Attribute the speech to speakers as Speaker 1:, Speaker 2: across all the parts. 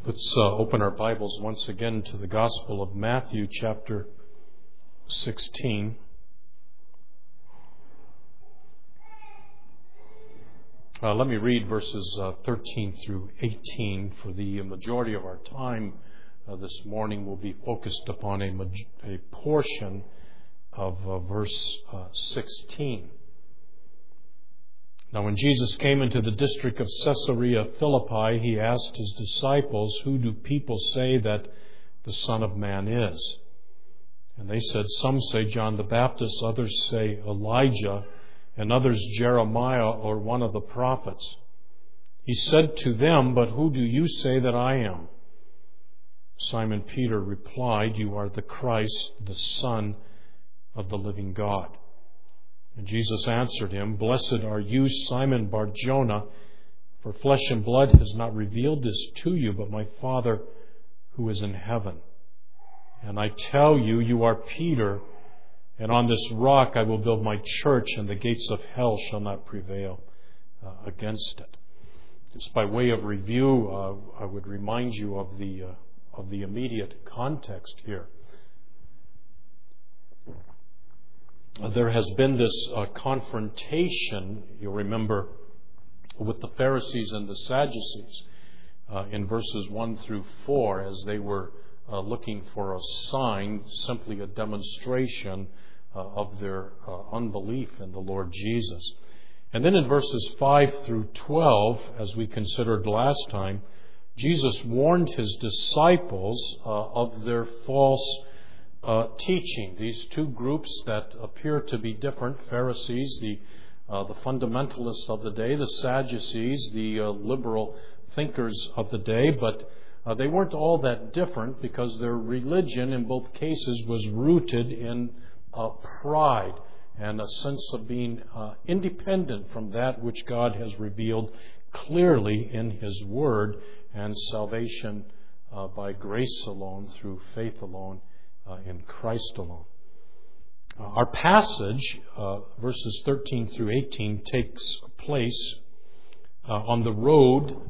Speaker 1: Let's open our Bibles once again to the Gospel of Matthew, chapter 16. Let me read verses 13 through 18. For the majority of our time this morning will be focused upon a portion of verse 16. Now, when Jesus came into the district of Caesarea Philippi, he asked his disciples, "Who do people say that the Son of Man is?" And they said, "Some say John the Baptist, others say Elijah, and others Jeremiah or one of the prophets." He said to them, "But who do you say that I am?" Simon Peter replied, "You are the Christ, the Son of the living God." And Jesus answered him, "Blessed are you, Simon Bar-Jonah, for flesh and blood has not revealed this to you, but my Father who is in heaven. And I tell you, you are Peter, and on this rock I will build my church, and the gates of hell shall not prevail against it." Just by way of review, I would remind you of the immediate context here. There has been this confrontation, you'll remember, with the Pharisees and the Sadducees in verses 1 through 4, as they were looking for a sign, simply a demonstration of their unbelief in the Lord Jesus. And then in verses 5 through 12, as we considered last time, Jesus warned his disciples of their false teaching. These two groups that appear to be different, Pharisees, the fundamentalists of the day, the Sadducees, the liberal thinkers of the day, but they weren't all that different because their religion in both cases was rooted in pride and a sense of being independent from that which God has revealed clearly in His Word, and salvation by grace alone, through faith alone, in Christ alone. Our passage, verses 13 through 18, takes place on the road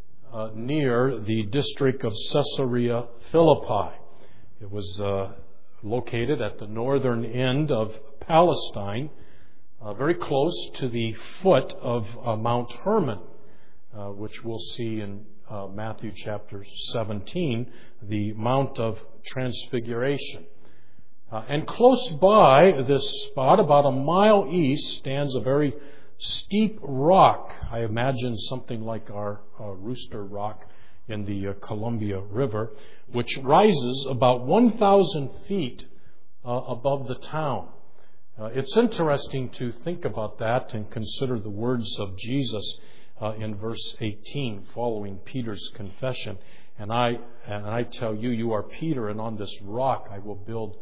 Speaker 1: near the district of Caesarea Philippi. It was located at the northern end of Palestine, very close to the foot of Mount Hermon, which we'll see in Matthew chapter 17, the Mount of Transfiguration. And close by this spot, about a mile east, stands a very steep rock. I imagine something like our Rooster Rock in the Columbia River, which rises about 1,000 feet above the town. It's interesting to think about that and consider the words of Jesus in verse 18, following Peter's confession. And I tell you, you are Peter, and on this rock I will build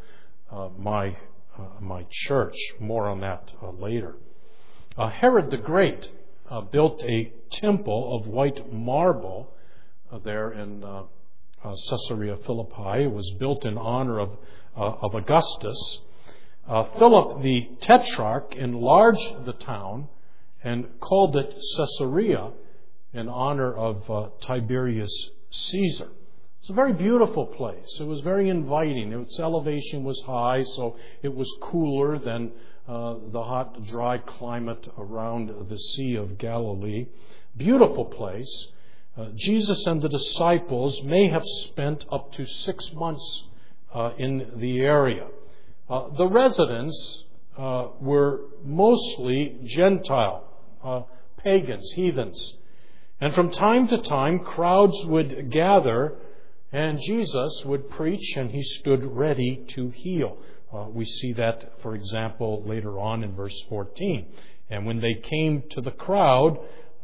Speaker 1: my church. More on that later. Herod the Great built a temple of white marble there in Caesarea Philippi. It was built in honor of Augustus. Philip the Tetrarch enlarged the town and called it Caesarea in honor of Tiberius Caesar. It's a very beautiful place. It was very inviting. Its elevation was high, so it was cooler than the hot, dry climate around the Sea of Galilee. Beautiful place. Jesus and the disciples may have spent up to 6 months in the area. The residents were mostly Gentile, pagans, heathens. And from time to time, crowds would gather, and Jesus would preach, and He stood ready to heal. We see that, for example, later on in verse 14. And when they came to the crowd,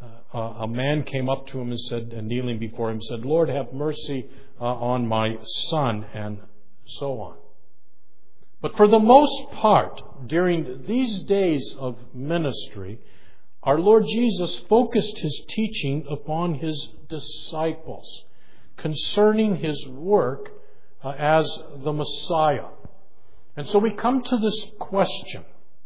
Speaker 1: a man came up to him and said, and kneeling before him, said, "Lord, have mercy on my son," and so on. But for the most part, during these days of ministry, our Lord Jesus focused His teaching upon His disciples concerning His work as the Messiah. And so we come to this question,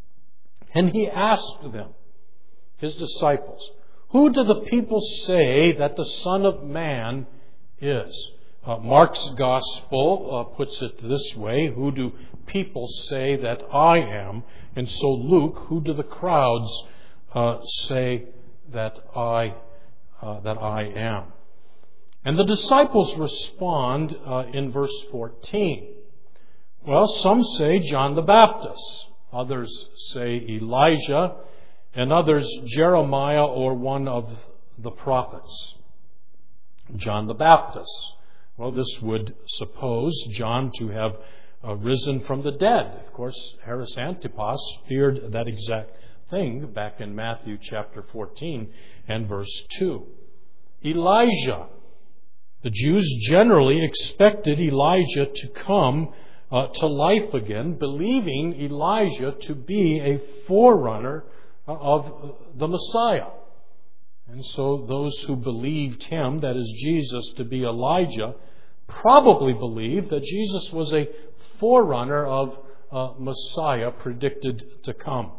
Speaker 1: and He asked them, His disciples, "Who do the people say that the Son of Man is. Mark's Gospel puts it this way: who do people say that I am? And so Luke, who do the crowds say that I am? And the disciples respond in verse 14. Well, some say John the Baptist, others say Elijah, and others Jeremiah or one of the prophets. John the Baptist. Well, this would suppose John to have risen from the dead. Of course, Heros Antipas feared that exact thing back in Matthew chapter 14 and verse 2. Elijah. The Jews generally expected Elijah to come to life again, believing Elijah to be a forerunner of the Messiah. And so those who believed him, that is Jesus, to be Elijah, probably believed that Jesus was a forerunner of Messiah predicted to come.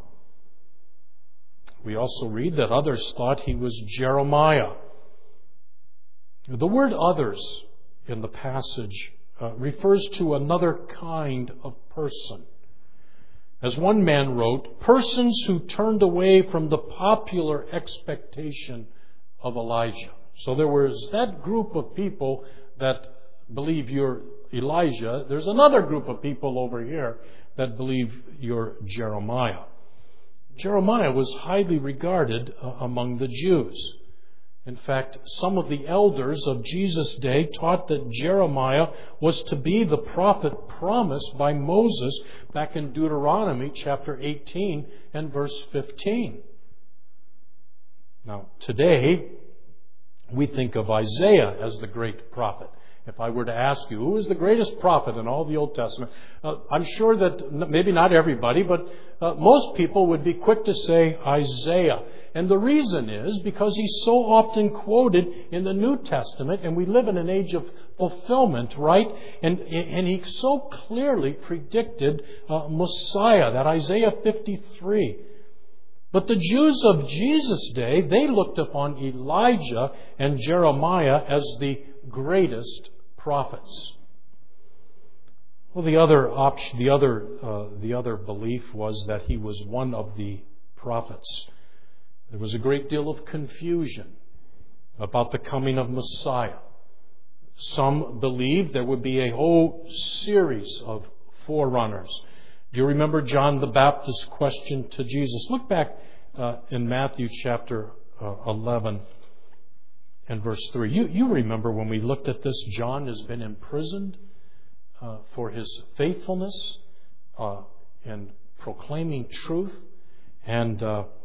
Speaker 1: We also read that others thought he was Jeremiah. The word others in the passage refers to another kind of person. As one man wrote, persons who turned away from the popular expectation of Elijah. So there was that group of people that believe you're Elijah. There's another group of people over here that believe you're Jeremiah. Jeremiah was highly regarded among the Jews. In fact, some of the elders of Jesus' day taught that Jeremiah was to be the prophet promised by Moses back in Deuteronomy chapter 18 and verse 15. Now, today, we think of Isaiah as the great prophet. If I were to ask you, who is the greatest prophet in all the Old Testament? I'm sure that maybe not everybody, but most people would be quick to say Isaiah. And the reason is because he's so often quoted in the New Testament, and we live in an age of fulfillment, right? And he so clearly predicted Messiah, that Isaiah 53. But the Jews of Jesus' day, they looked upon Elijah and Jeremiah as the greatest prophets. Well, the other belief was that he was one of the prophets. There was a great deal of confusion about the coming of Messiah. Some believed there would be a whole series of forerunners. Do you remember John the Baptist's question to Jesus? Look back in Matthew chapter 11 and verse 3. You remember when we looked at this, John has been imprisoned for his faithfulness in proclaiming truth. And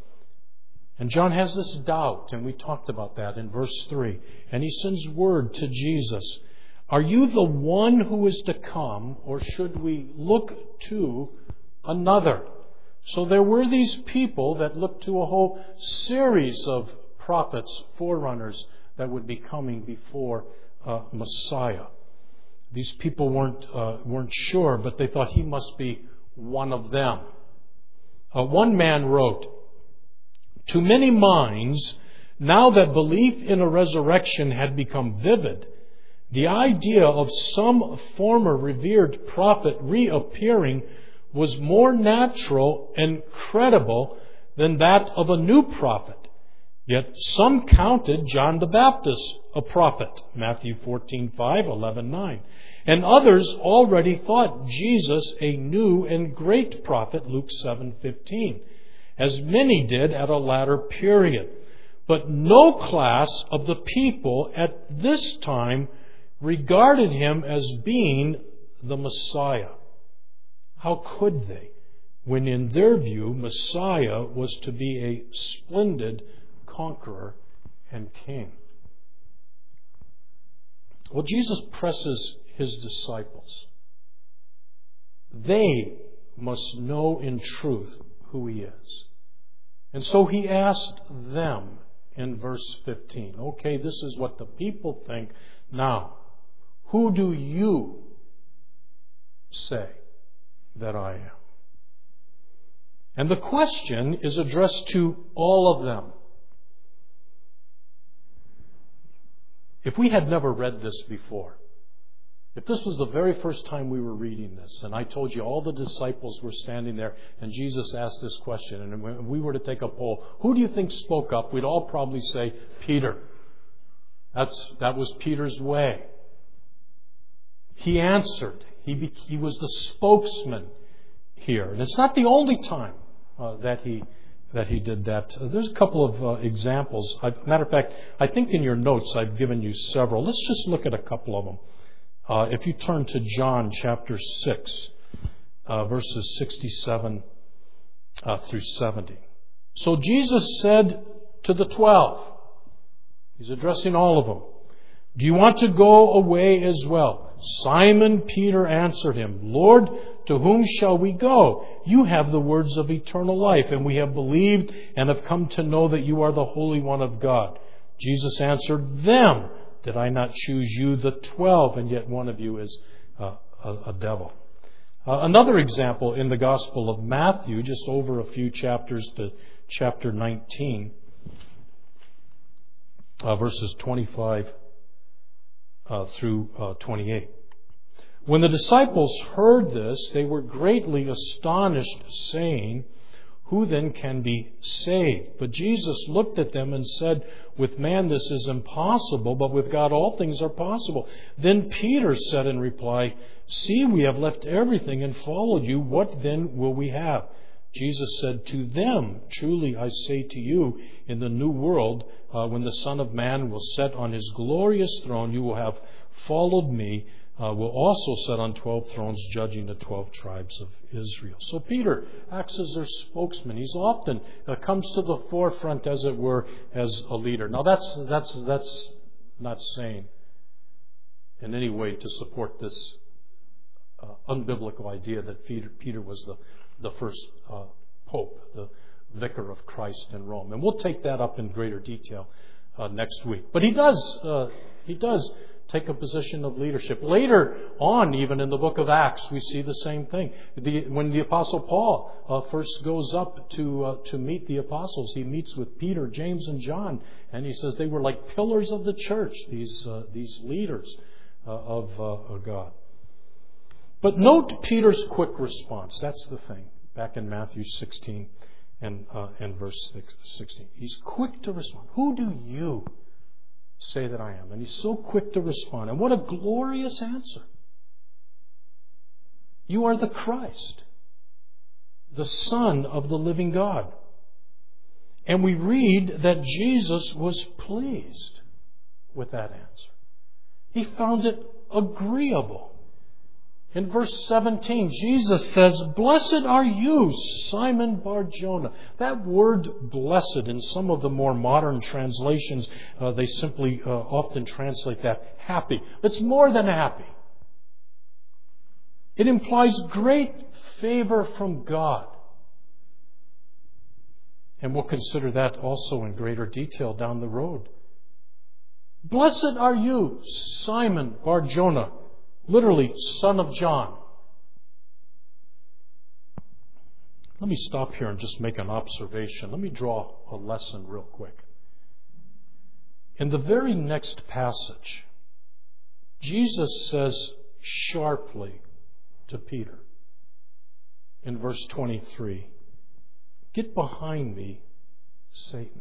Speaker 1: John has this doubt, and we talked about that in verse 3. And he sends word to Jesus, "Are you the one who is to come, or should we look to another?" So there were these people that looked to a whole series of prophets, forerunners, that would be coming before Messiah. These people weren't sure, but they thought he must be one of them. One man wrote, "To many minds, now that belief in a resurrection had become vivid, the idea of some former revered prophet reappearing was more natural and credible than that of a new prophet. Yet some counted John the Baptist a prophet, Matthew 14:5, 11:9. And others already thought Jesus a new and great prophet, Luke 7:15. As many did at a latter period. But no class of the people at this time regarded him as being the Messiah." How could they, when in their view Messiah was to be a splendid conqueror and king? Well, Jesus presses his disciples. They must know in truth who he is. And so he asked them in verse 15, okay, this is what the people think. Now, who do you say that I am? And the question is addressed to all of them. If we had never read this before, if this was the very first time we were reading this, and I told you all the disciples were standing there, and Jesus asked this question, and when we were to take a poll, who do you think spoke up? We'd all probably say Peter. That was Peter's way. He answered. He was the spokesman here. And it's not the only time that he did that. There's a couple of examples. Matter of fact, I think in your notes I've given you several. Let's just look at a couple of them. If you turn to John chapter 6, verses 67 through 70. So Jesus said to the 12, He's addressing all of them, "Do you want to go away as well?" Simon Peter answered him, "Lord, to whom shall we go? You have the words of eternal life, and we have believed and have come to know that you are the Holy One of God." Jesus answered them, "Did I not choose you, the 12, and yet one of you is a devil?" Another example in the Gospel of Matthew, just over a few chapters to chapter 19, verses 25 through 28. When the disciples heard this, they were greatly astonished, saying, "Who then can be saved?" But Jesus looked at them and said, "With man this is impossible, but with God all things are possible." Then Peter said in reply, "See, we have left everything and followed you. What then will we have?" Jesus said to them, "Truly I say to you, in the new world, when the Son of Man will sit on his glorious throne, you will have followed me, will also sit on 12 thrones, judging the 12 tribes of Israel." So Peter acts as their spokesman. He's often comes to the forefront, as it were, as a leader. Now that's not saying in any way to support this unbiblical idea that Peter was the first pope, the vicar of Christ in Rome. And we'll take that up in greater detail next week. But he does take a position of leadership. Later on, even in the book of Acts, we see the same thing. When the Apostle Paul first goes up to meet the apostles, he meets with Peter, James, and John, and he says they were like pillars of the church, these leaders of God. But note Peter's quick response. That's the thing. Back in Matthew 16 and verse 16. He's quick to respond. "Who do you say that I am?" And he's so quick to respond. And what a glorious answer. "You are the Christ, the Son of the living God." And we read that Jesus was pleased with that answer. He found it agreeable. In verse 17, Jesus says, "Blessed are you, Simon Bar-Jonah." That word blessed, in some of the more modern translations, they simply often translate that happy. It's more than happy. It implies great favor from God. And we'll consider that also in greater detail down the road. "Blessed are you, Simon Bar-Jonah," literally, son of John. Let me stop here and just make an observation. Let me draw a lesson real quick. In the very next passage, Jesus says sharply to Peter in verse 23, "Get behind me, Satan."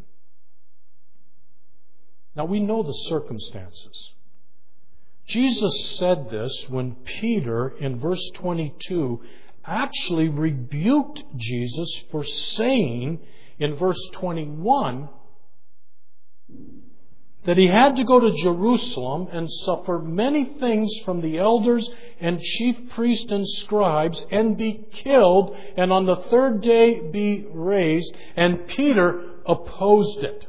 Speaker 1: Now we know the circumstances. Jesus said this when Peter, in verse 22, actually rebuked Jesus for saying, in verse 21, that he had to go to Jerusalem and suffer many things from the elders and chief priests and scribes and be killed and on the third day be raised. And Peter opposed it.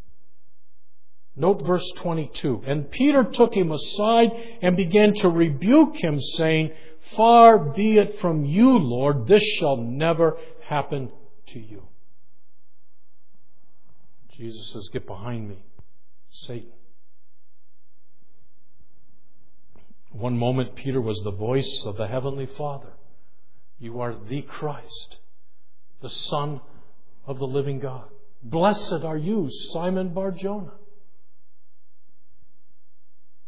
Speaker 1: Note verse 22. "And Peter took him aside and began to rebuke him, saying, 'Far be it from you, Lord, this shall never happen to you.'" Jesus says, "Get behind me, Satan." One moment, Peter was the voice of the Heavenly Father. "You are the Christ, the Son of the living God. Blessed are you, Simon Bar-Jonah."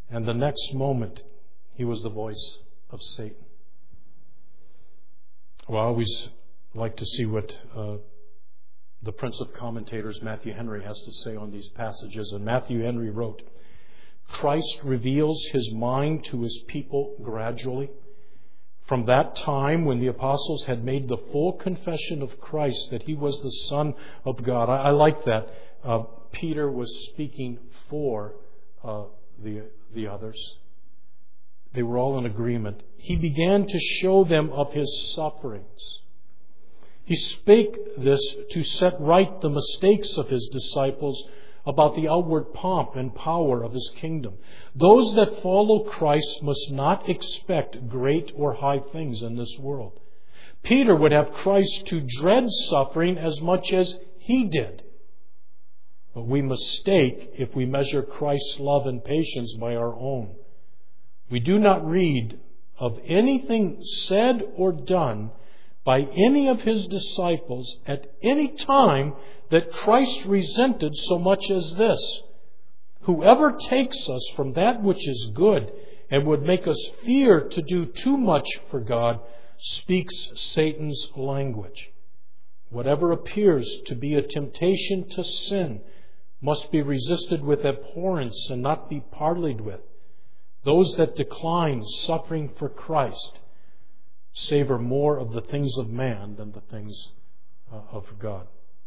Speaker 1: And the next moment, he was the voice of Satan. Well, I always like to see what the Prince of Commentators, Matthew Henry, has to say on these passages. And Matthew Henry wrote, Christ reveals His mind to His people gradually. From that time when the apostles had made the full confession of Christ that He was the Son of God. I like that. Peter was speaking for the others. They were all in agreement. He began to show them of His sufferings. He spake this to set right the mistakes of His disciples about the outward pomp and power of His kingdom. Those that follow Christ must not expect great or high things in this world. Peter would have Christ to dread suffering as much as he did. But we mistake if we measure Christ's love and patience by our own. We do not read of anything said or done by any of His disciples at any time that Christ resented so much as this. Whoever takes us from that which is good and would make us fear to do too much for God speaks Satan's language. Whatever appears to be a temptation to sin must be resisted with abhorrence and not be parleyed with. Those that decline suffering for Christ savor more of the things of man than the things of God.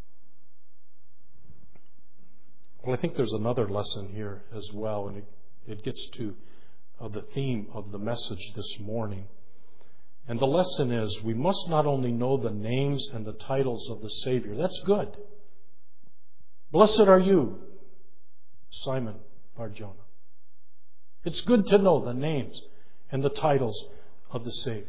Speaker 1: Well, I think there's another lesson here as well, and it gets to the theme of the message this morning. And the lesson is we must not only know the names and the titles of the Savior. That's good. Blessed are you, Simon Bar-Jonah. It's good to know the names and the titles of the Savior.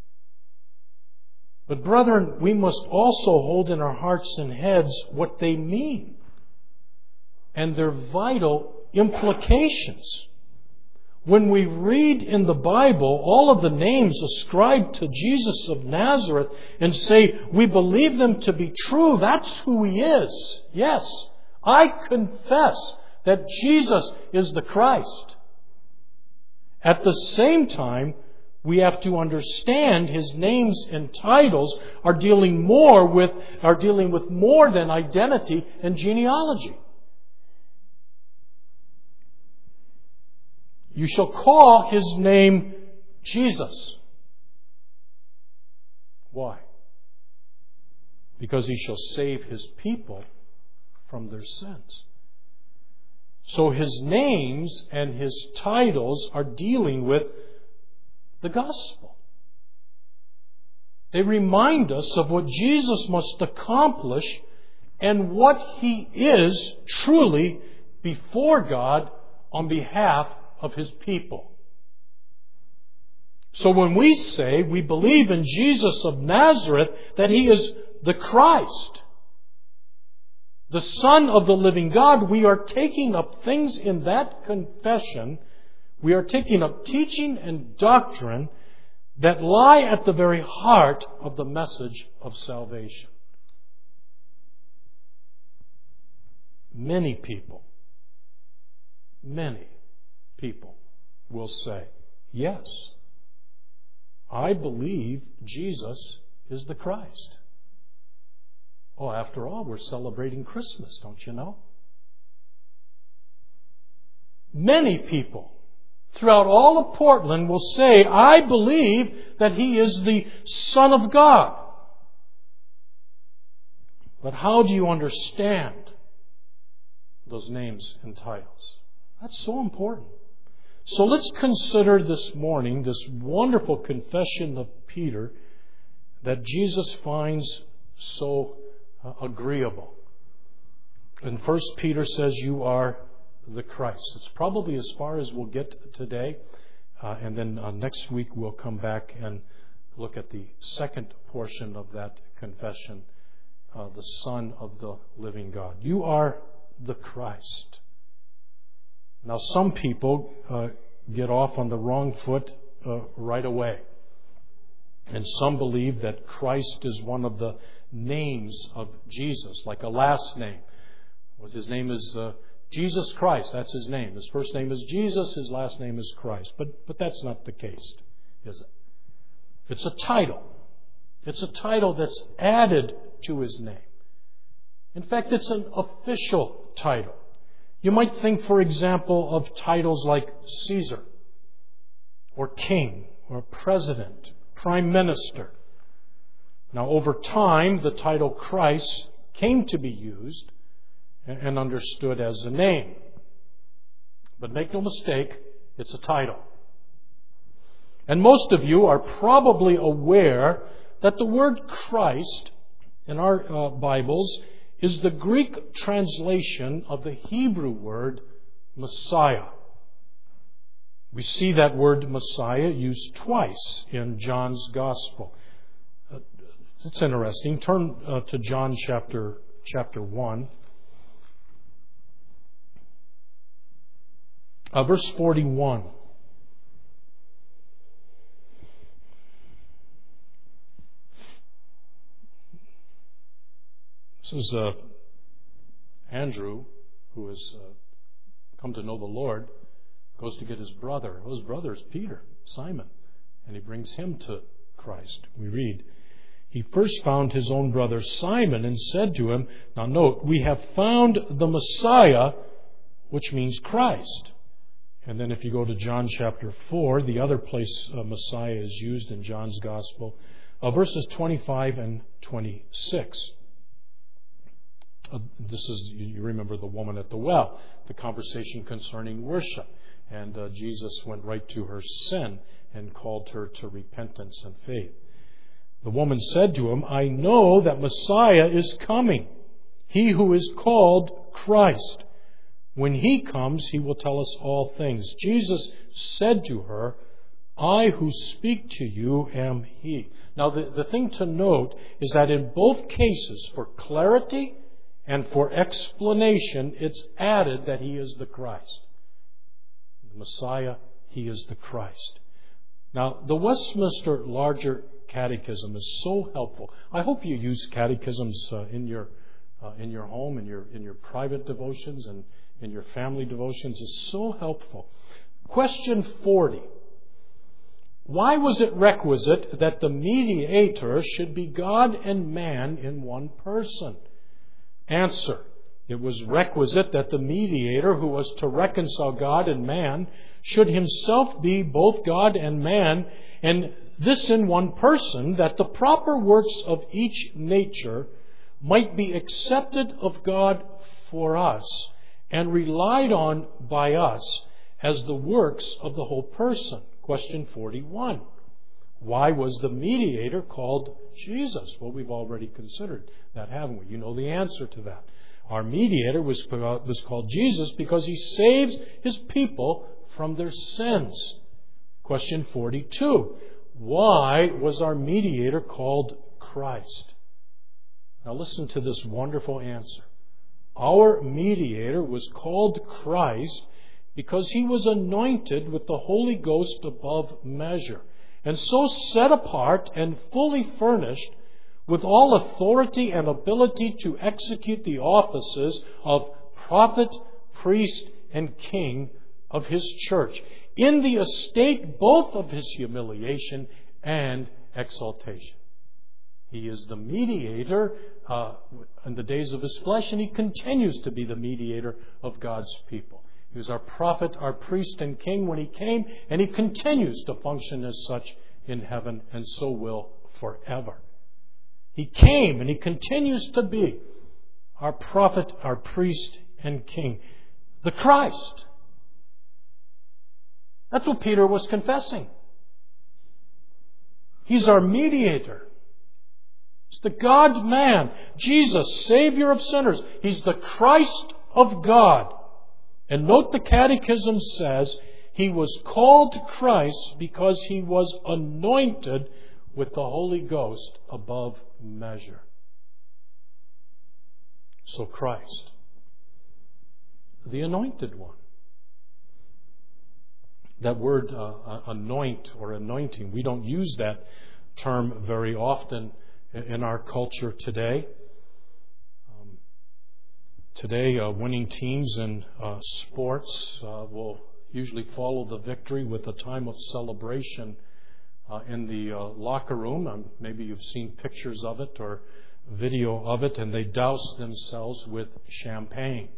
Speaker 1: But brethren, we must also hold in our hearts and heads what they mean and their vital implications. When we read in the Bible all of the names ascribed to Jesus of Nazareth and say we believe them to be true, that's who He is. Yes, I confess that Jesus is the Christ. At the same time, we have to understand His names and titles are dealing with more than identity and genealogy. You shall call His name Jesus. Why? Because He shall save His people from their sins. So His names and His titles are dealing with the gospel. They remind us of what Jesus must accomplish and what He is truly before God on behalf of His people. So when we say we believe in Jesus of Nazareth, that He is the Christ, the Son of the living God, we are taking up things in that confession. We are taking up teaching and doctrine that lie at the very heart of the message of salvation. Many people will say, yes, I believe Jesus is the Christ. Oh, after all, we're celebrating Christmas, don't you know? Many people throughout all of Portland will say, I believe that He is the Son of God. But how do you understand those names and titles? That's so important. So let's consider this morning this wonderful confession of Peter that Jesus finds so agreeable. And 1 Peter says, you are the Christ. It's probably as far as we'll get today. And then next week we'll come back and look at the second portion of that confession, the Son of the living God. You are the Christ. Now some people get off on the wrong foot right away. And some believe that Christ is one of the names of Jesus, like a last name. His name is Jesus Christ, that's his name. His first name is Jesus, his last name is Christ. But that's not the case, is it? It's a title. It's a title that's added to his name. In fact, it's an official title. You might think, for example, of titles like Caesar, or King, or President, Prime Minister. Now, over time, the title Christ came to be used and understood as a name. But make no mistake, it's a title. And most of you are probably aware that the word Christ in our Bibles is the Greek translation of the Hebrew word Messiah. We see that word Messiah used twice in John's Gospel. It's interesting. Turn to John chapter 1. Verse 41. This is Andrew, who has come to know the Lord, goes to get his brother. Well, his brother is Peter, Simon, and he brings him to Christ. We read, he first found his own brother Simon and said to him, now note, we have found the Messiah, which means Christ. And then if you go to John chapter 4, the other place Messiah is used in John's Gospel, verses 25 and 26. This is, you remember the woman at the well, the conversation concerning worship. And Jesus went right to her sin and called her to repentance and faith. The woman said to him, I know that Messiah is coming, he who is called Christ. When he comes, he will tell us all things. Jesus said to her, I who speak to you am he. Now the thing to note is that in both cases, for clarity and for explanation, it's added that he is the Christ. The Messiah, he is the Christ. Now, the Westminster Larger Catechism is so helpful. I hope you use catechisms in your home, in your private devotions, and in your family devotions. It's so helpful. Question 40. Why was it requisite that the mediator should be God and man in one person? Answer. It was requisite that the mediator who was to reconcile God and man should himself be both God and man, and this in one person, that the proper works of each nature might be accepted of God for us and relied on by us as the works of the whole person. Question 41. Why was the mediator called Jesus? Well, we've already considered that, haven't we? You know the answer to that. Our mediator was called Jesus because he saves his people from their sins. Question 42. Why was our mediator called Christ? Now listen to this wonderful answer. Our mediator was called Christ because he was anointed with the Holy Ghost above measure, and so set apart and fully furnished with all authority and ability to execute the offices of prophet, priest, and king of his church, in the estate both of his humiliation and exaltation. He is the mediator in the days of his flesh, and he continues to be the mediator of God's people. He was our prophet, our priest, and king when he came, and he continues to function as such in heaven, and so will forever. He came, and he continues to be our prophet, our priest, and king. The Christ. That's what Peter was confessing. He's our mediator. He's the God-man, Jesus, Savior of sinners. He's the Christ of God. And note the Catechism says he was called Christ because he was anointed with the Holy Ghost above measure. So Christ, the anointed one. That word anoint or anointing, we don't use that term very often in our culture today. Today, winning teams in sports will usually follow the victory with a time of celebration in the locker room. Maybe you've seen pictures of it or video of it, and they douse themselves with champagne.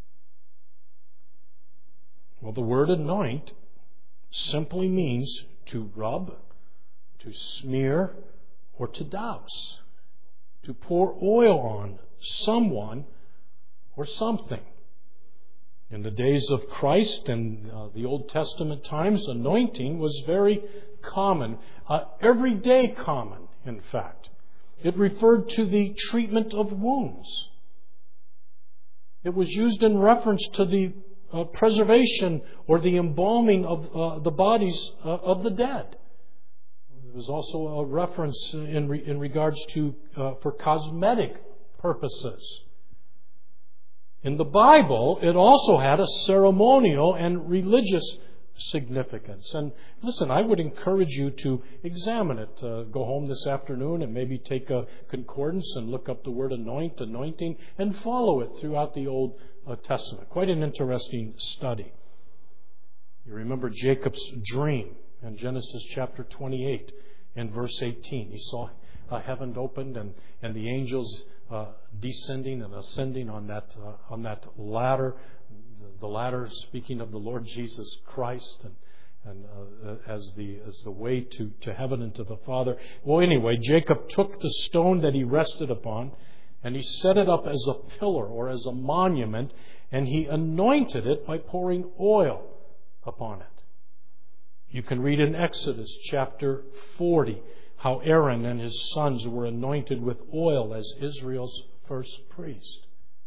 Speaker 1: Well, the word anoint simply means to rub, to smear, or to douse, to pour oil on someone or something. In the days of Christ and the Old Testament times, anointing was very common, everyday common, in fact. It referred to the treatment of wounds. It was used in reference to the preservation or the embalming of the bodies of the dead. There was also a reference in regards to for cosmetic purposes. In the Bible, it also had a ceremonial and religious significance. And listen, I would encourage you to examine it. Go home this afternoon and maybe take a concordance and look up the word anointing, and follow it throughout the Old Testament. Quite an interesting study. You remember Jacob's dream in Genesis chapter 28 and verse 18. He saw heaven opened and the angels descending and ascending on that ladder. The ladder speaking of the Lord Jesus Christ and as the way to heaven and to the Father. Well, anyway, Jacob took the stone that he rested upon and he set it up as a pillar or as a monument, and he anointed it by pouring oil upon it. You can read in Exodus chapter 40 how Aaron and his sons were anointed with oil as Israel's first priest.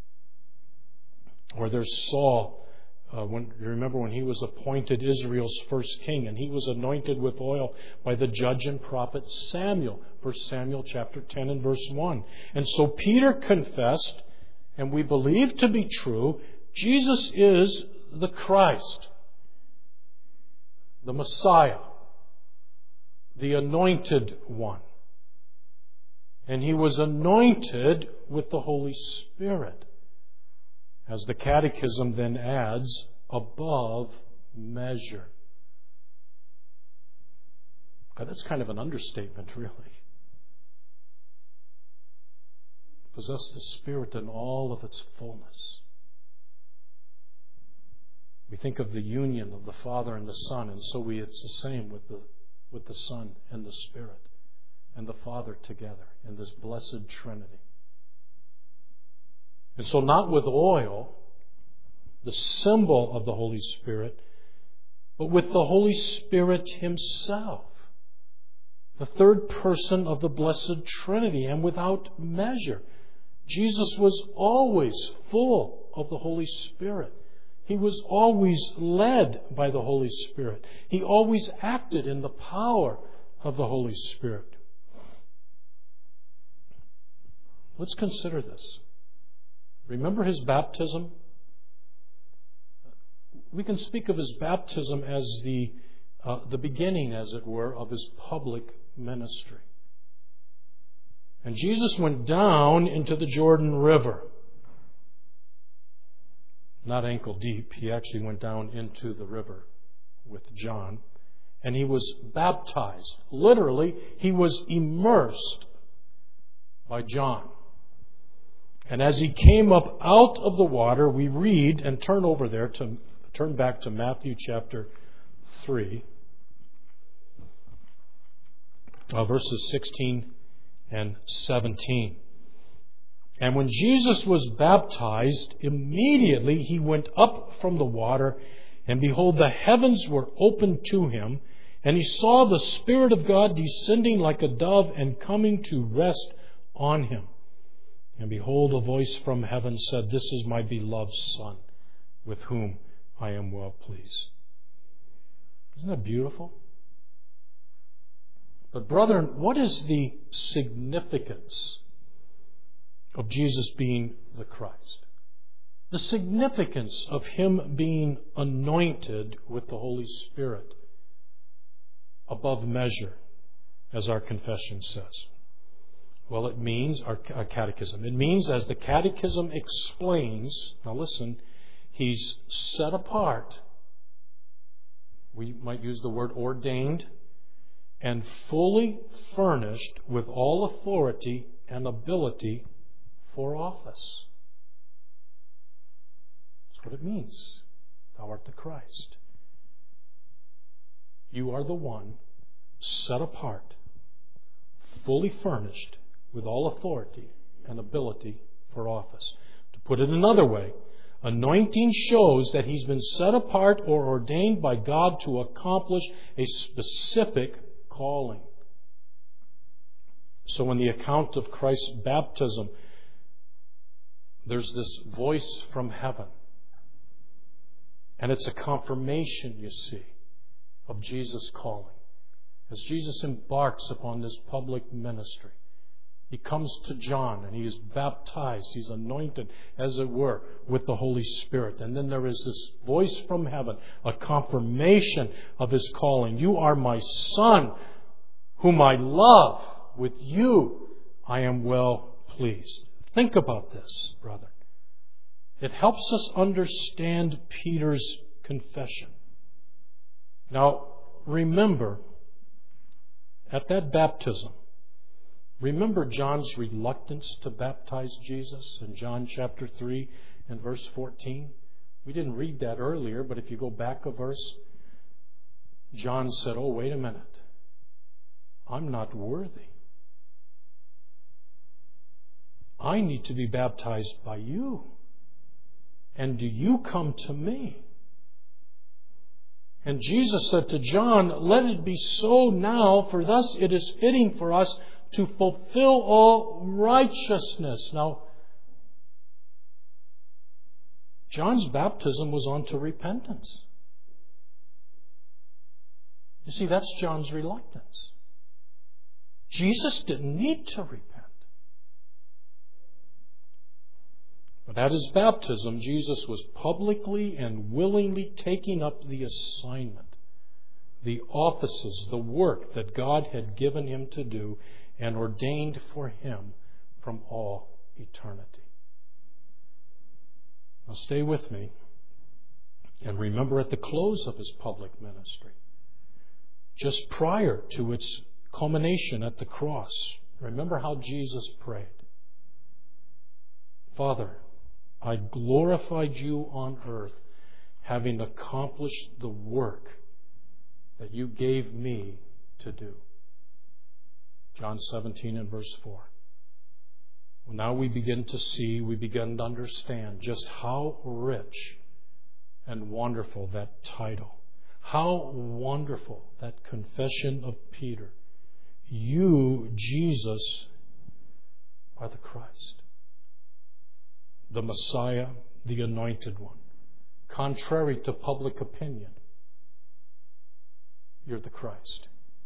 Speaker 1: Or there's Saul. You remember when he was appointed Israel's first king, and he was anointed with oil by the judge and prophet Samuel. 1 Samuel chapter 10 and verse 1. And so Peter confessed, and we believe to be true, Jesus is the Christ, the Messiah, the anointed one. And he was anointed with the Holy Spirit. As the Catechism then adds, above measure. God, that's kind of an understatement, really. Possess the Spirit in all of its fullness. We think of the union of the Father and the Son, and so it's the same with the Son and the Spirit and the Father together in this blessed Trinity. And so not with oil, the symbol of the Holy Spirit, but with the Holy Spirit Himself, the third person of the blessed Trinity, and without measure. Jesus was always full of the Holy Spirit. He was always led by the Holy Spirit. He always acted in the power of the Holy Spirit. Let's consider this. Remember His baptism? We can speak of His baptism as the beginning, as it were, of His public ministry. And Jesus went down into the Jordan River. Not ankle deep. He actually went down into the river with John. And He was baptized. Literally, He was immersed by John. And as He came up out of the water, we read, and turn back to Matthew chapter 3, verses 16 and 17. And when Jesus was baptized, immediately He went up from the water, and behold, the heavens were opened to Him, and He saw the Spirit of God descending like a dove and coming to rest on Him. And behold, a voice from heaven said, "This is my beloved Son, with whom I am well pleased." Isn't that beautiful? But brethren, what is the significance of Jesus being the Christ? The significance of Him being anointed with the Holy Spirit above measure, as our confession says. Well, it means, our catechism, it means, as the catechism explains, now listen, he's set apart. We might use the word ordained, and fully furnished with all authority and ability for office. That's what it means. Thou art the Christ. You are the one set apart, fully furnished with all authority and ability for office. To put it another way, anointing shows that he's been set apart or ordained by God to accomplish a specific calling. So in the account of Christ's baptism, there's this voice from heaven. And it's a confirmation, you see, of Jesus' calling. As Jesus embarks upon this public ministry, he comes to John and he is baptized. He's anointed, as it were, with the Holy Spirit. And then there is this voice from heaven, a confirmation of his calling. You are my Son, whom I love. With you I am well pleased. Think about this, brother. It helps us understand Peter's confession. Now, remember, at that baptism, remember John's reluctance to baptize Jesus in John chapter 3 and verse 14? We didn't read that earlier, but if you go back a verse, John said, oh, wait a minute. I'm not worthy. I need to be baptized by you. And do you come to me? And Jesus said to John, let it be so now, for thus it is fitting for us to fulfill all righteousness. Now, John's baptism was unto repentance. You see, that's John's reluctance. Jesus didn't need to repent. But at his baptism, Jesus was publicly and willingly taking up the assignment, the offices, the work that God had given him to do and ordained for him from all eternity. Now stay with me and remember, at the close of his public ministry, just prior to its culmination at the cross, remember how Jesus prayed. Father, I glorified you on earth, having accomplished the work that you gave me to do. John 17 and verse 4. Well, now we begin to understand just how rich and wonderful that title, how wonderful that confession of Peter. You, Jesus, are the Christ, the Messiah, the Anointed One. Contrary to public opinion, you're the Christ.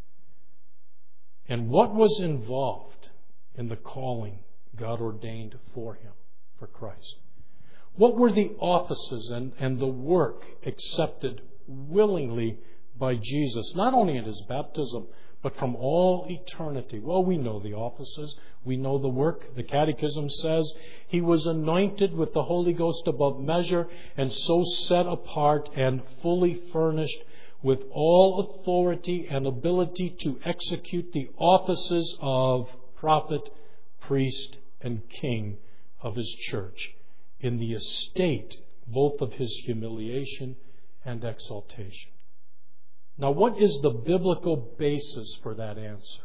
Speaker 1: And what was involved in the calling God ordained for him, for Christ? What were the offices and the work accepted willingly by Jesus, not only in his baptism, but from all eternity? Well, we know the offices. We know the work. The Catechism says he was anointed with the Holy Ghost above measure, and so set apart and fully furnished with all authority and ability to execute the offices of prophet, priest, and king of his church in the estate both of his humiliation and exaltation. Now, what is the biblical basis for that answer?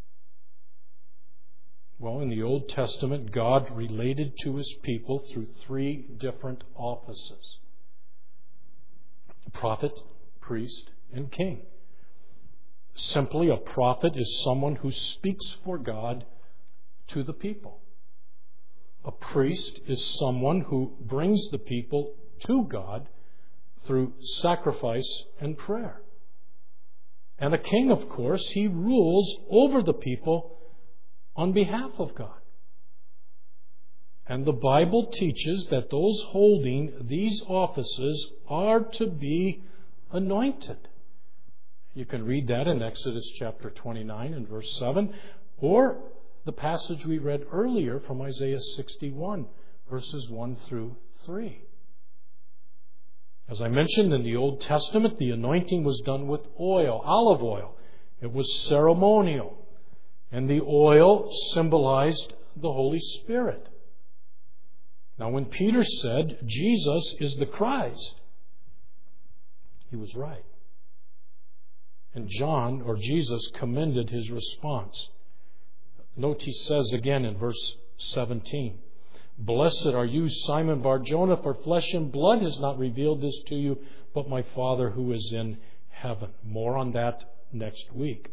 Speaker 1: Well, in the Old Testament, God related to his people through three different offices: prophet, priest, and king. Simply, a prophet is someone who speaks for God to the people. A priest is someone who brings the people to God through sacrifice and prayer. And a king, of course, he rules over the people on behalf of God. And the Bible teaches that those holding these offices are to be anointed. You can read that in Exodus chapter 29 and verse 7. Or the passage we read earlier from Isaiah 61, verses 1 through 3. As I mentioned, in the Old Testament, the anointing was done with oil, olive oil. It was ceremonial. And the oil symbolized the Holy Spirit. Now, when Peter said Jesus is the Christ, he was right. And John, or Jesus, commended his response. Note he says again in verse 17, "Blessed are you, Simon Bar-Jonah, for flesh and blood has not revealed this to you, but my Father who is in heaven." More on that next week.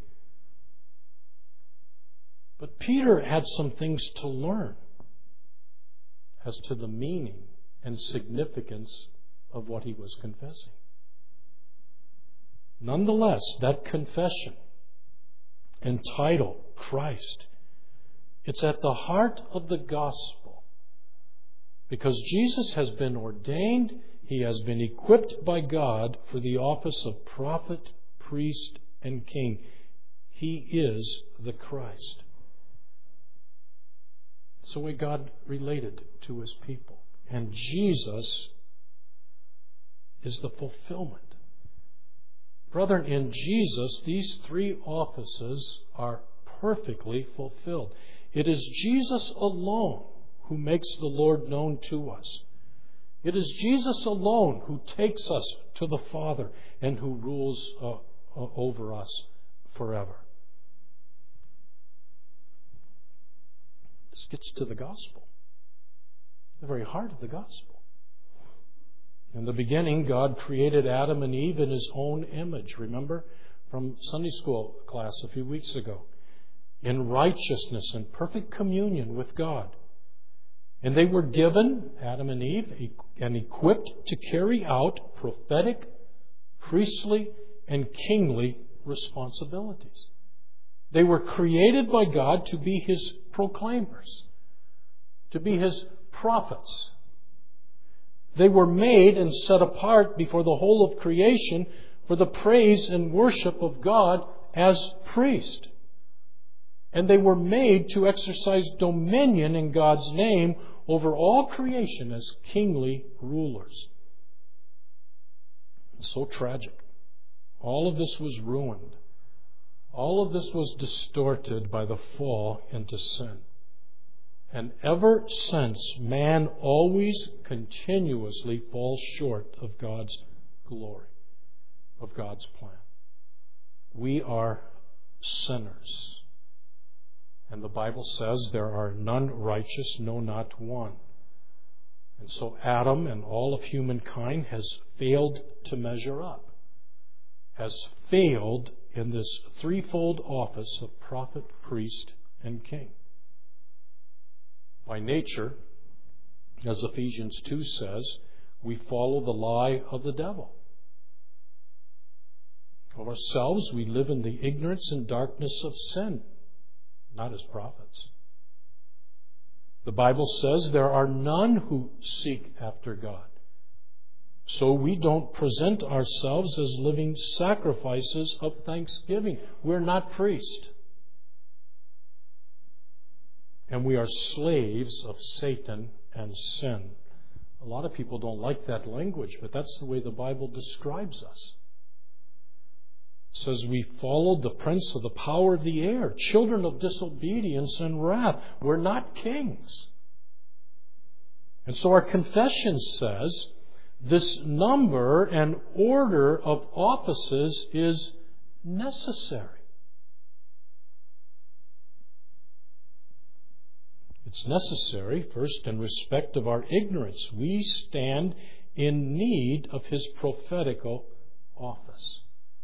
Speaker 1: But Peter had some things to learn as to the meaning and significance of what he was confessing. Nonetheless, that confession, entitled Christ, it's at the heart of the gospel. Because Jesus has been ordained, he has been equipped by God for the office of prophet, priest, and king. He is the Christ. It's the way God related to his people. And Jesus is the fulfillment. Brethren, in Jesus, these three offices are perfectly fulfilled. It is Jesus alone who makes the Lord known to us. It is Jesus alone who takes us to the Father and who rules over us forever. This gets to the gospel, the very heart of the gospel. In the beginning, God created Adam and Eve in his own image. Remember from Sunday school class a few weeks ago. In righteousness and perfect communion with God. And they were given, Adam and Eve, and equipped to carry out prophetic, priestly, and kingly responsibilities. They were created by God to be his proclaimers, to be his prophets. They were made and set apart before the whole of creation for the praise and worship of God as priest. And they were made to exercise dominion in God's name over all creation as kingly rulers. It's so tragic. All of this was ruined. All of this was distorted by the fall into sin. And ever since, man always continuously falls short of God's glory, of God's plan. We are sinners. And the Bible says there are none righteous, no, not one. And so Adam and all of humankind has failed to measure up, has failed in this threefold office of prophet, priest, and king. By nature, as Ephesians 2 says, we follow the lie of the devil. Of ourselves, we live in the ignorance and darkness of sin, not as prophets. The Bible says there are none who seek after God. So we don't present ourselves as living sacrifices of thanksgiving. We're not priests. And we are slaves of Satan and sin. A lot of people don't like that language, but that's the way the Bible describes us. It says we followed the prince of the power of the air, children of disobedience and wrath. We're not kings. And so our confession says this number and order of offices is necessary. It's necessary, first, in respect of our ignorance. We stand in need of his prophetical office.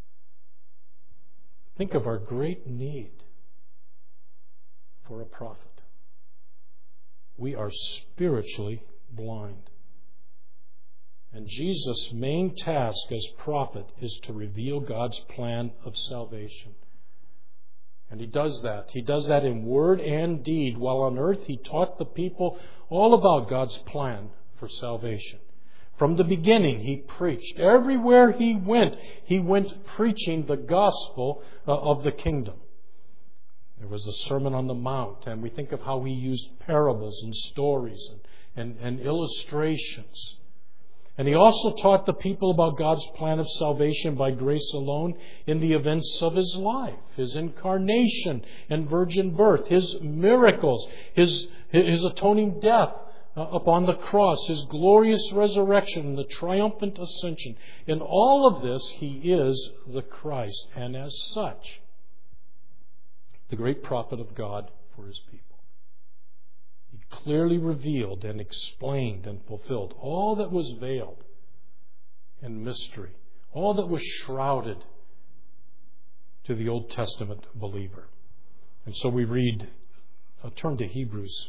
Speaker 1: Think of our great need for a prophet. We are spiritually blind. And Jesus' main task as prophet is to reveal God's plan of salvation. And he does that. He does that in word and deed. While on earth, he taught the people all about God's plan for salvation. From the beginning, he preached. Everywhere he went preaching the gospel of the kingdom. There was the Sermon on the Mount, and we think of how He used parables and stories and illustrations. And He also taught the people about God's plan of salvation by grace alone in the events of His life, His incarnation and virgin birth, His miracles, His atoning death upon the cross, His glorious resurrection, and the triumphant ascension. In all of this, He is the Christ, and as such, the great prophet of God for His people. He clearly revealed and explained and fulfilled all that was veiled in mystery, all that was shrouded to the Old Testament believer. And so we read, turn to Hebrews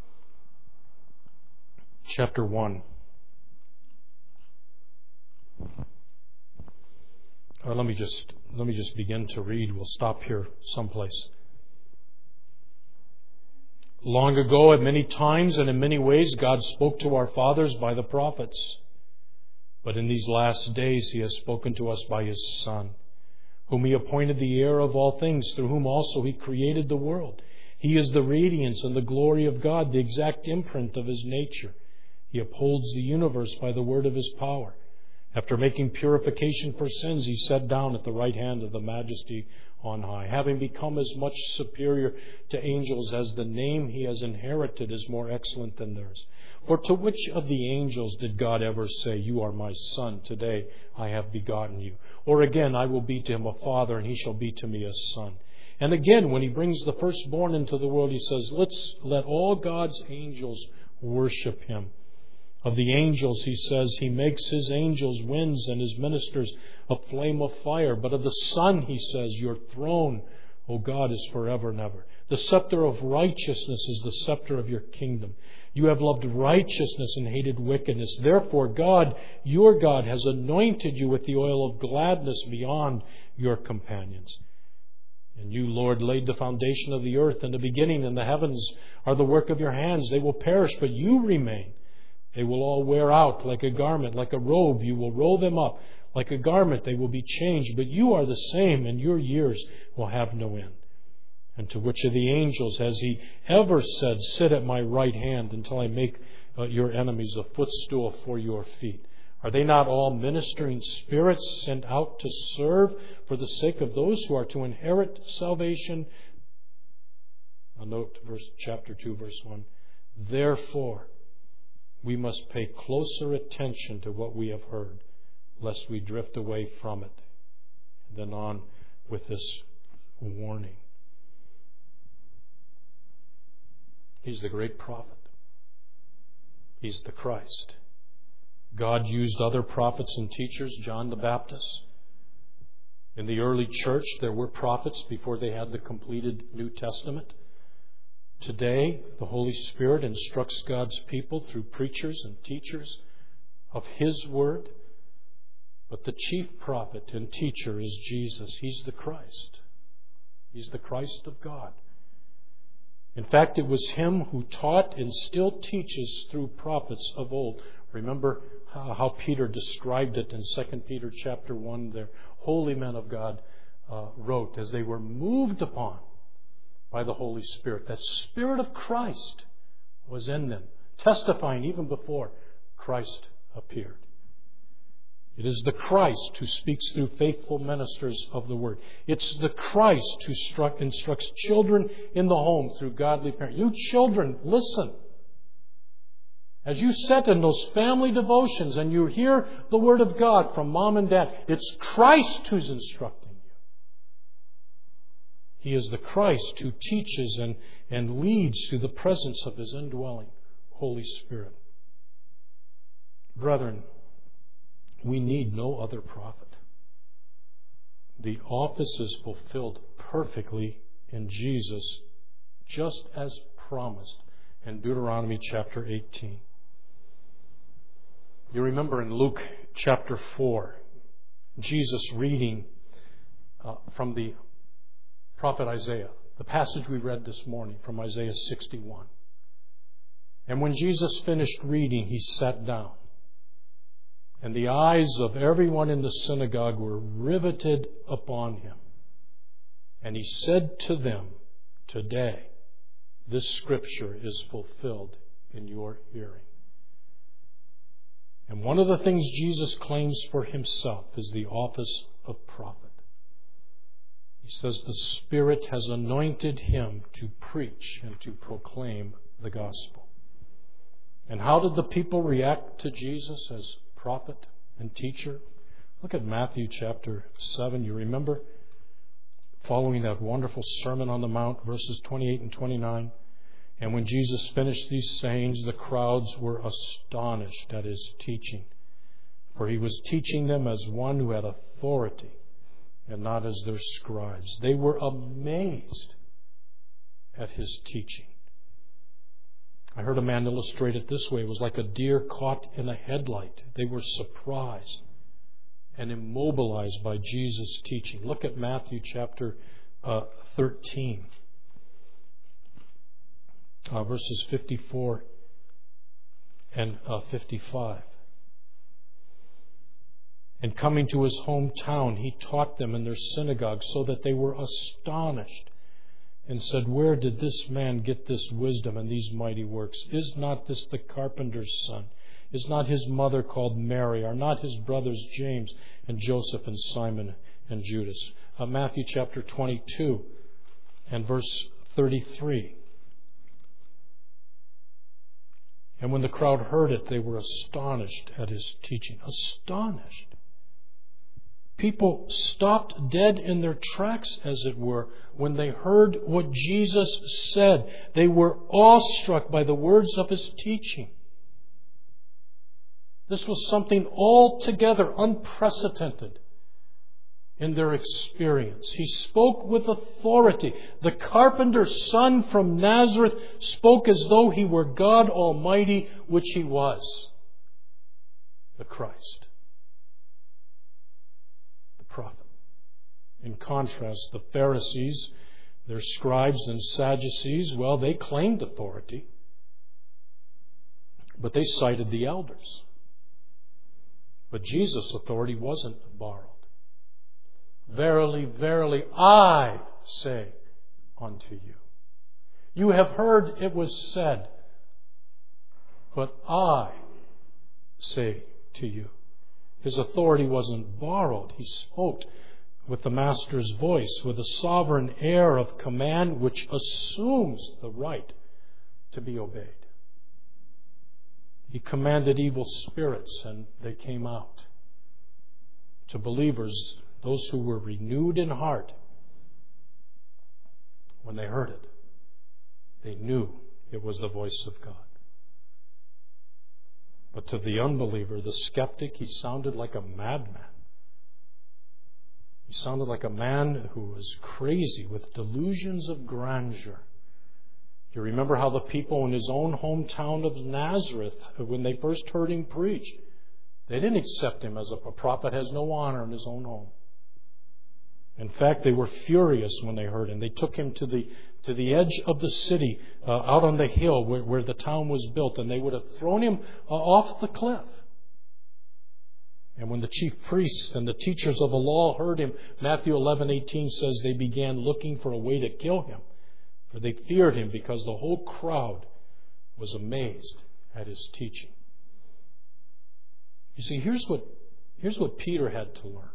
Speaker 1: chapter 1. Let me just begin to read. We'll stop here someplace. Long ago, at many times and in many ways, God spoke to our fathers by the prophets. But in these last days, He has spoken to us by His Son, whom He appointed the heir of all things, through whom also He created the world. He is the radiance and the glory of God, the exact imprint of His nature. He upholds the universe by the word of His power. After making purification for sins, He sat down at the right hand of the Majesty on high, having become as much superior to angels as the name He has inherited is more excellent than theirs. For to which of the angels did God ever say, "You are my Son, today I have begotten you"? Or again, "I will be to him a father, and he shall be to me a son"? And again, when He brings the firstborn into the world, He says, let all God's angels worship Him. Of the angels, He says, He makes His angels winds and His ministers a flame of fire. But of the Son, He says, "Your throne, O God, is forever and ever. The scepter of righteousness is the scepter of your kingdom. You have loved righteousness and hated wickedness. Therefore, God, your God, has anointed you with the oil of gladness beyond your companions. And you, Lord, laid the foundation of the earth, and the beginning, and the heavens are the work of your hands. They will perish, but you remain. They will all wear out like a garment, like a robe. You will roll them up. Like a garment, they will be changed. But you are the same, and your years will have no end." And to which of the angels has He ever said, "Sit at my right hand until I make your enemies a footstool for your feet"? Are they not all ministering spirits sent out to serve for the sake of those who are to inherit salvation? I'll note chapter 2, verse 1. Therefore, we must pay closer attention to what we have heard, lest we drift away from it. And then on with this warning. He's the great prophet. He's the Christ. God used other prophets and teachers, John the Baptist. In the early church, there were prophets before they had the completed New Testament. Today, the Holy Spirit instructs God's people through preachers and teachers of His Word. But the chief prophet and teacher is Jesus. He's the Christ. He's the Christ of God. In fact, it was Him who taught and still teaches through prophets of old. Remember how Peter described it in 2 Peter chapter 1 there. Holy men of God wrote as they were moved upon by the Holy Spirit. That Spirit of Christ was in them, testifying even before Christ appeared. It is the Christ who speaks through faithful ministers of the Word. It's the Christ who instructs children in the home through godly parents. You children, listen. As you sit in those family devotions and you hear the Word of God from mom and dad, it's Christ who's instructing you. He is the Christ who teaches and leads through the presence of His indwelling Holy Spirit. Brethren, we need no other prophet. The office is fulfilled perfectly in Jesus, just as promised in Deuteronomy chapter 18. You remember in Luke chapter 4, Jesus reading from the prophet Isaiah, the passage we read this morning from Isaiah 61. And when Jesus finished reading, He sat down. And the eyes of everyone in the synagogue were riveted upon Him. And He said to them, today, this Scripture is fulfilled in your hearing. And one of the things Jesus claims for Himself is the office of prophet. He says the Spirit has anointed Him to preach and to proclaim the gospel. And how did the people react to Jesus as prophet and teacher? Look at Matthew chapter 7. You remember, following that wonderful Sermon on the Mount, verses 28 and 29. And when Jesus finished these sayings, the crowds were astonished at His teaching, for He was teaching them as one who had authority and not as their scribes. They were amazed at His teaching. I heard a man illustrate it this way. It was like a deer caught in a headlight. They were surprised and immobilized by Jesus' teaching. Look at Matthew chapter 13. Verses 54 and 55. And coming to His hometown, He taught them in their synagogue, so that they were astonished and said, "Where did this man get this wisdom and these mighty works? Is not this the carpenter's son? Is not his mother called Mary? Are not his brothers James and Joseph and Simon and Judas?" Matthew chapter 22 and verse 33. And when the crowd heard it, they were astonished at His teaching. Astonished. People stopped dead in their tracks, as it were, when they heard what Jesus said. They were awestruck by the words of His teaching. This was something altogether unprecedented in their experience. He spoke with authority. The carpenter's son from Nazareth spoke as though He were God Almighty, which He was, the Christ, the prophet. In contrast, the Pharisees, their scribes and Sadducees, well, they claimed authority, but they cited the elders. But Jesus' authority wasn't borrowed. "Verily, verily, I say unto you." You have heard it was said, but I say to you. His authority wasn't borrowed. He spoke with the Master's voice, with a sovereign air of command which assumes the right to be obeyed. He commanded evil spirits and they came out. To believers, those who were renewed in heart, when they heard it, they knew it was the voice of God. But to the unbeliever, the skeptic, he sounded like a madman. He sounded like a man who was crazy with delusions of grandeur. You remember how the people in His own hometown of Nazareth, when they first heard Him preach, they didn't accept Him as a prophet has no honor in his own home. In fact, they were furious when they heard Him. They took Him to the edge of the city, out on the hill where the town was built, and they would have thrown Him off the cliff. And when the chief priests and the teachers of the law heard Him, Matthew 11:18 says they began looking for a way to kill Him, for they feared Him because the whole crowd was amazed at His teaching. You see, here's what Peter had to learn.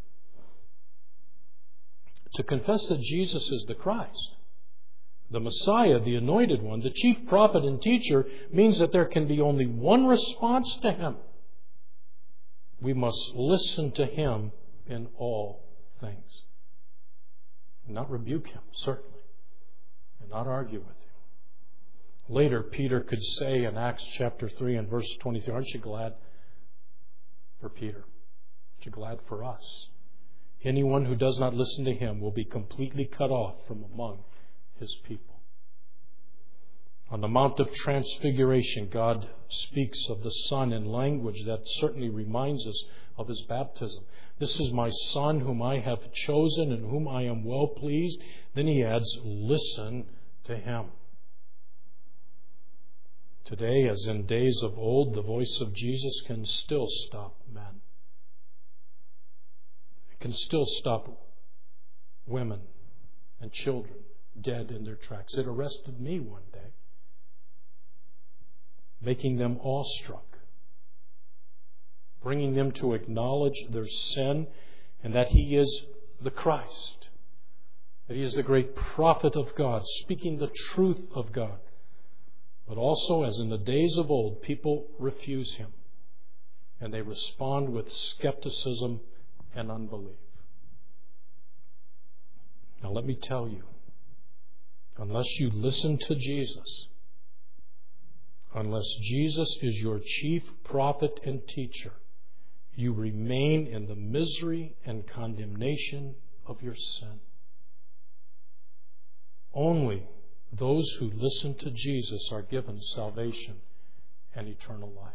Speaker 1: To confess that Jesus is the Christ, the Messiah, the Anointed One, the chief prophet and teacher, means that there can be only one response to Him. We must listen to Him in all things. Not rebuke Him, certainly, and not argue with Him. Later, Peter could say in Acts chapter 3 and verse 23, aren't you glad for Peter? Aren't you glad for us? Anyone who does not listen to Him will be completely cut off from among His people. On the Mount of Transfiguration, God speaks of the Son in language that certainly reminds us of His baptism. "This is my Son whom I have chosen and whom I am well pleased." Then He adds, "Listen to Him." Today, as in days of old, the voice of Jesus can still stop men. It can still stop women and children dead in their tracks. It arrested me one day, making them awestruck, bringing them to acknowledge their sin and that He is the Christ, that He is the great prophet of God, speaking the truth of God. But also, as in the days of old, people refuse Him, and they respond with skepticism and unbelief. Now let me tell you, unless you listen to Jesus, unless Jesus is your chief prophet and teacher, you remain in the misery and condemnation of your sin. Only those who listen to Jesus are given salvation and eternal life.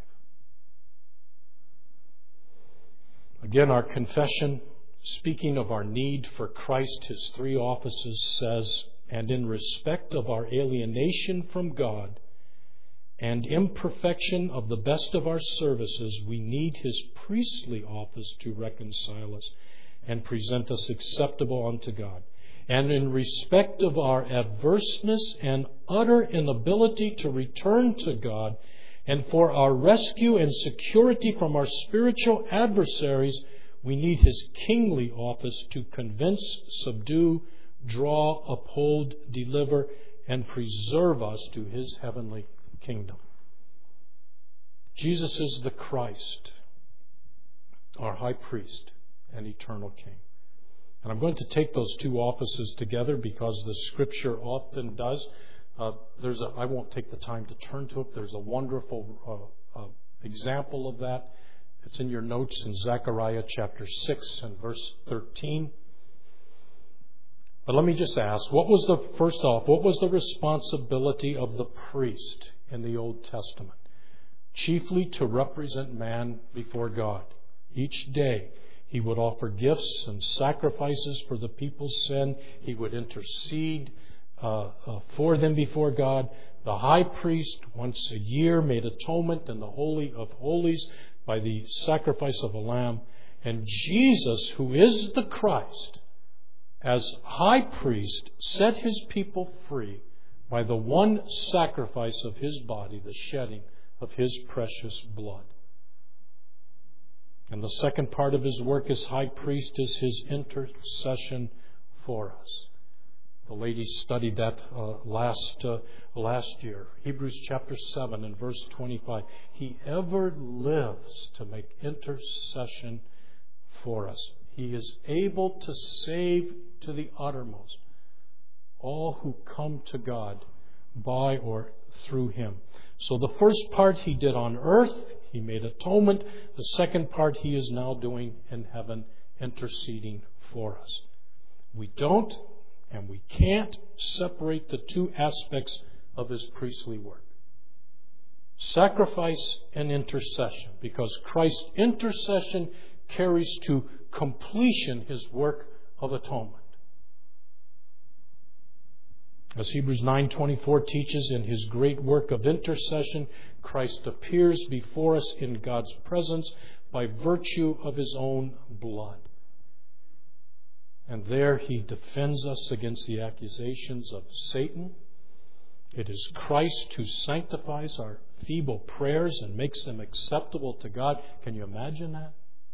Speaker 1: Again, our confession, speaking of our need for Christ, His three offices, says, "And in respect of our alienation from God and imperfection of the best of our services, we need His priestly office to reconcile us and present us acceptable unto God. And in respect of our averseness and utter inability to return to God, and for our rescue and security from our spiritual adversaries, we need His kingly office to convince, subdue, draw, uphold, deliver, and preserve us to His heavenly kingdom." Jesus is the Christ, our high priest and eternal King. And I'm going to take those two offices together because the Scripture often does. I won't take the time to turn to it. There's a wonderful example of that. It's in your notes in Zechariah chapter 6 and verse 13. But let me just ask, what was the responsibility of the priest in the Old Testament? Chiefly to represent man before God. Each day he would offer gifts and sacrifices for the people's sin. He would intercede for them before God. The high priest once a year made atonement in the Holy of Holies by the sacrifice of a lamb. And Jesus, who is the Christ, as high priest, set His people free by the one sacrifice of His body, the shedding of His precious blood. And the second part of His work as high priest is His intercession for us. The ladies studied that last year. Hebrews chapter 7 and verse 25. He ever lives to make intercession for us. He is able to save to the uttermost all who come to God by or through Him. So the first part He did on earth, He made atonement. The second part He is now doing in heaven, interceding for us. We don't and we can't separate the two aspects of His priestly work. Sacrifice and intercession, because Christ's intercession carries to completion His work of atonement. As Hebrews 9:24 teaches, in His great work of intercession, Christ appears before us in God's presence by virtue of His own blood. And there He defends us against the accusations of Satan. It is Christ who sanctifies our feeble prayers and makes them acceptable to God. Can you imagine that?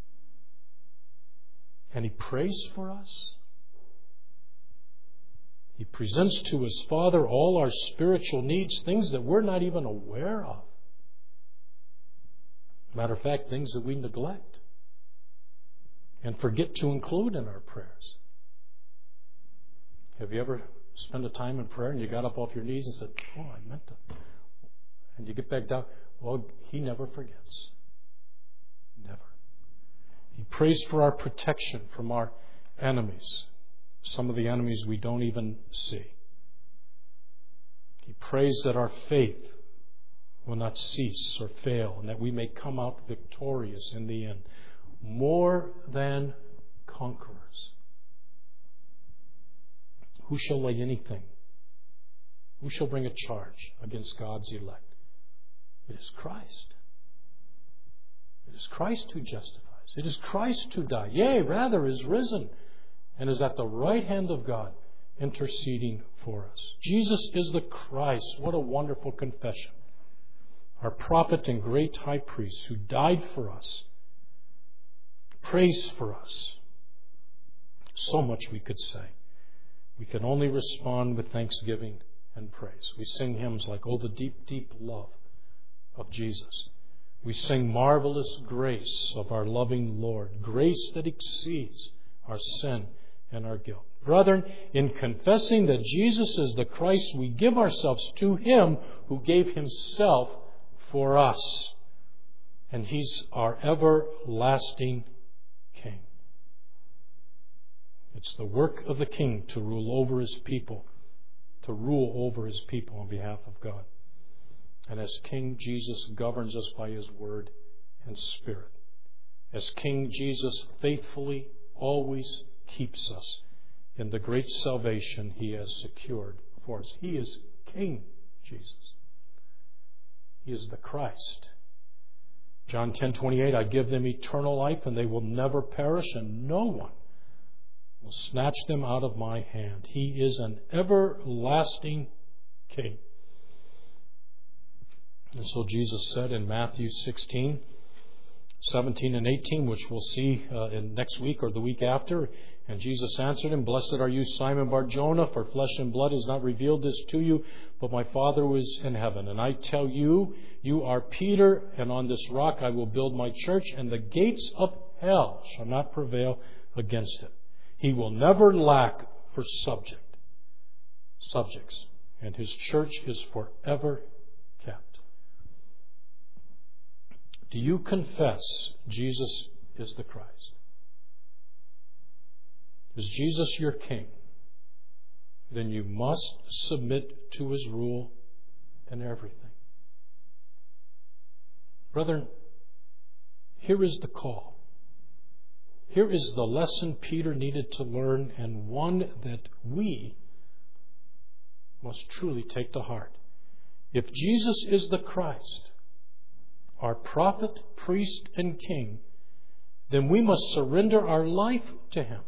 Speaker 1: And He prays for us. He presents to His Father all our spiritual needs, things that we're not even aware of. Matter of fact, things that we neglect and forget to include in our prayers. Have you ever spent a time in prayer and you got up off your knees and said, "Oh, I meant to," and you get back down? Well, He never forgets. Never. He prays for our protection from our enemies. Some of the enemies we don't even see. He prays that our faith will not cease or fail, and that we may come out victorious in the end. More than conquerors. Who shall lay anything? Who shall bring a charge against God's elect? It is Christ. It is Christ who justifies. It is Christ who died. Yea, rather is risen and is at the right hand of God, interceding for us. Jesus is the Christ. What a wonderful confession. Our prophet and great high priest who died for us, prays for us. So much we could say. We can only respond with thanksgiving and praise. We sing hymns like, "Oh, the deep, deep love of Jesus." We sing marvelous grace of our loving Lord, grace that exceeds our sin and our guilt. Brethren, in confessing that Jesus is the Christ, we give ourselves to Him who gave Himself for us. And He's our everlasting King. It's the work of the King to rule over His people, on behalf of God. And as King, Jesus governs us by His Word and Spirit. As King, Jesus faithfully always keeps us in the great salvation He has secured for us. He is King Jesus. He is the Christ. John 10:28, "I give them eternal life, and they will never perish, and no one will snatch them out of my hand." He is an everlasting King. And so Jesus said in Matthew 16:17 and 18, which we'll see in next week or the week after, "And Jesus answered him, Blessed are you, Simon Bar-Jonah, for flesh and blood has not revealed this to you, but my Father who is in heaven. And I tell you, you are Peter, and on this rock I will build my church, and the gates of hell shall not prevail against it. He will never lack for subjects, and His church is forever kept." Do you confess Jesus is the Christ? Is Jesus your King? Then you must submit to His rule and everything. Brethren, here is the call. Here is the lesson Peter needed to learn, and one that we must truly take to heart. If Jesus is the Christ, our prophet, priest, and king, then we must surrender our life to Him.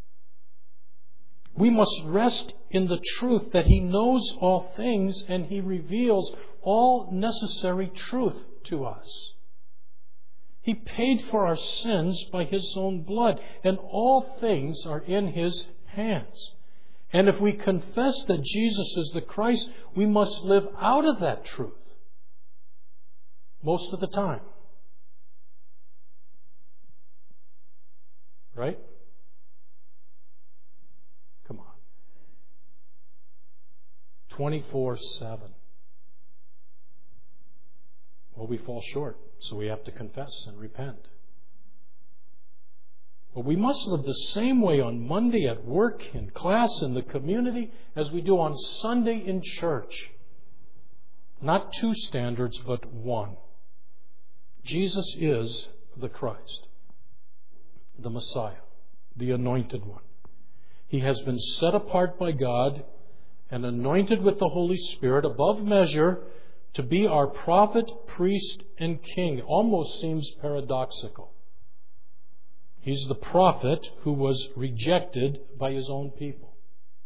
Speaker 1: We must rest in the truth that He knows all things and He reveals all necessary truth to us. He paid for our sins by His own blood, and all things are in His hands. And if we confess that Jesus is the Christ, we must live out of that truth most of the time. Right? Come on. 24/7. Well, we fall short, so we have to confess and repent. But we must live the same way on Monday at work, in class, in the community, as we do on Sunday in church. Not two standards, but one. Jesus is the Christ, the Messiah, the Anointed One. He has been set apart by God and anointed with the Holy Spirit above measure to be our prophet, priest, and king. Almost seems paradoxical. He's the prophet who was rejected by His own people.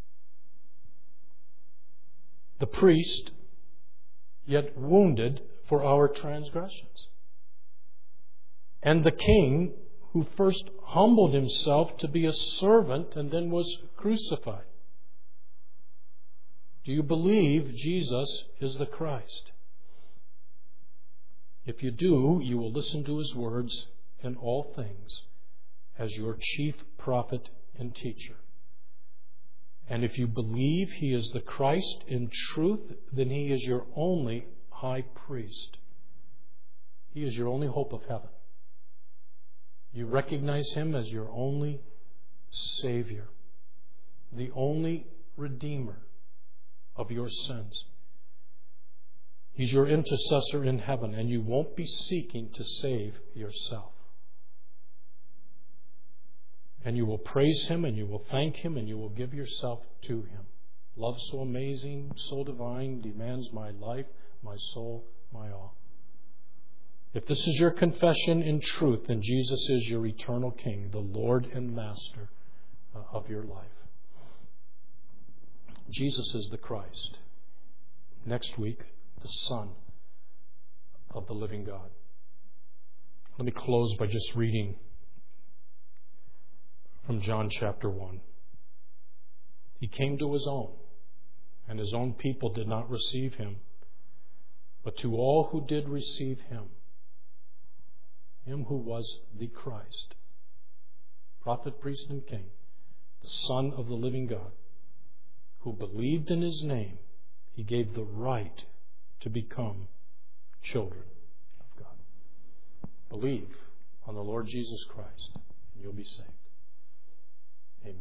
Speaker 1: The priest, yet wounded for our transgressions. And the king who first humbled Himself to be a servant and then was crucified. Do you believe Jesus is the Christ? If you do, you will listen to His words in all things as your chief prophet and teacher. And if you believe He is the Christ in truth, then He is your only high priest. He is your only hope of heaven. You recognize Him as your only Savior, the only Redeemer of your sins. He's your intercessor in heaven, and you won't be seeking to save yourself. And you will praise Him, and you will thank Him, and you will give yourself to Him. Love so amazing, so divine, demands my life, my soul, my all. If this is your confession in truth, then Jesus is your eternal King, the Lord and Master of your life. Jesus is the Christ. Next week, the Son of the living God. Let me close by just reading from John chapter 1. He came to his own, and his own people did not receive him. But to all who did receive him who was the Christ, prophet, priest, and king, the Son of the living God, who believed in his name, he gave the right to become children of God. Believe on the Lord Jesus Christ, and you'll be saved. Amen.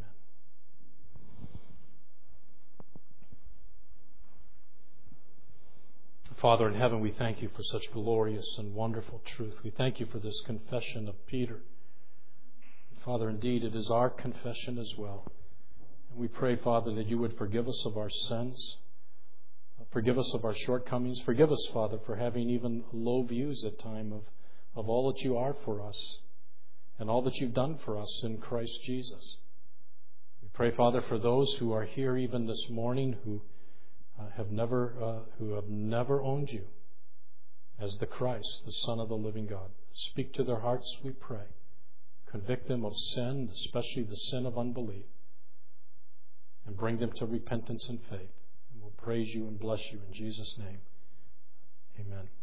Speaker 1: Father in heaven, we thank you for such glorious and wonderful truth. We thank you for this confession of Peter. Father, indeed, it is our confession as well. And we pray, Father, that you would forgive us of our sins, forgive us of our shortcomings, forgive us, Father, for having even low views at times of all that you are for us and all that you've done for us in Christ Jesus. We pray, Father, for those who are here even this morning who have never owned you as the Christ, the Son of the living God. Speak to their hearts, we pray. Convict them of sin, especially the sin of unbelief, and bring them to repentance and faith. And we'll praise you and bless you in Jesus' name. Amen.